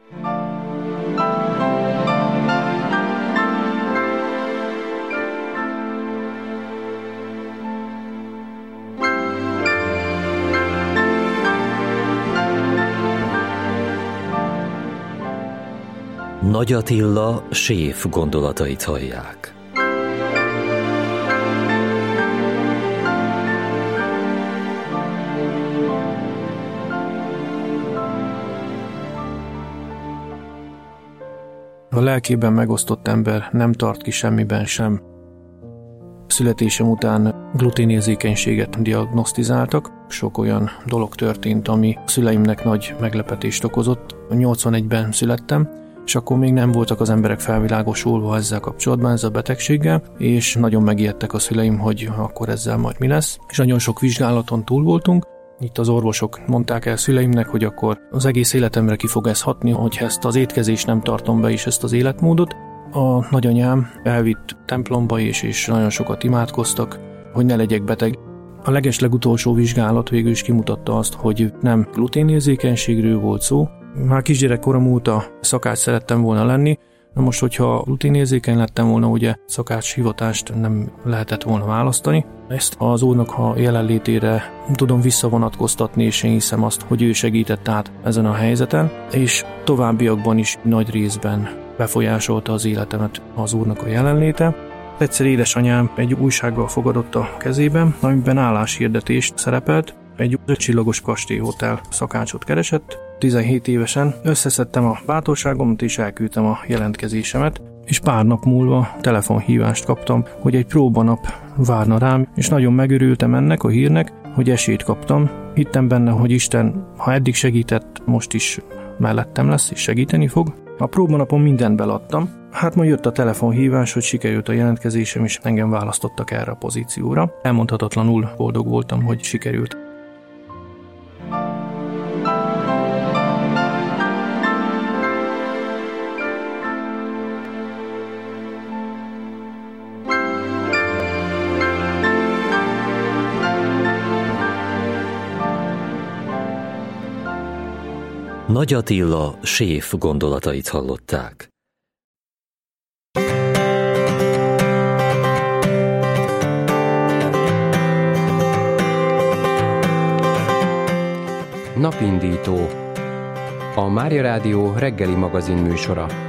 Nagy Attila séf gondolatait hallják. A lelkében megosztott ember nem tart ki semmiben sem. Születésem után gluténérzékenységet diagnosztizáltak. Sok olyan dolog történt, ami a szüleimnek nagy meglepetést okozott. 81-ben születtem, és akkor még nem voltak az emberek felvilágosulva ezzel kapcsolatban, ezzel a betegséggel, és nagyon megijedtek a szüleim, hogy akkor ezzel majd mi lesz. És nagyon sok vizsgálaton túl voltunk. Itt az orvosok mondták el szüleimnek, hogy akkor az egész életemre ki fog ez hatni, hogyha ezt az étkezést nem tartom be, és ezt az életmódot. A nagyanyám elvitt templomba és nagyon sokat imádkoztak, hogy ne legyek beteg. A legeslegutolsó vizsgálat végül is kimutatta azt, hogy nem gluténérzékenységről volt szó. Már kisgyerekkorom óta szakács szerettem volna lenni, na most, hogyha gluténérzékeny lettem volna, ugye szakács hivatást nem lehetett volna választani. Ezt az Úrnak a jelenlétére tudom visszavonatkoztatni, és én hiszem azt, hogy ő segített át ezen a helyzeten, és továbbiakban is nagy részben befolyásolta az életemet az Úrnak a jelenléte. Egyszer édesanyám egy újsággal fogadott a kezében, amiben álláshirdetést szerepelt, egy 5 csillagos kastélyhotel szakácsot keresett. 17 évesen összeszedtem a bátorságomat és elküldtem a jelentkezésemet, és pár nap múlva telefonhívást kaptam, hogy egy próbanap várna rám, és nagyon megörültem ennek a hírnek, hogy esélyt kaptam. Hittem benne, hogy Isten, ha eddig segített, most is mellettem lesz, és segíteni fog. A próbanapon mindent beladtam. Hát majd jött a telefonhívás, hogy sikerült a jelentkezésem, és engem választottak erre a pozícióra. Elmondhatatlanul boldog voltam, hogy sikerült. Nagy Attila séf gondolatait hallották. Napindító. A Mária Rádió reggeli magazin műsora.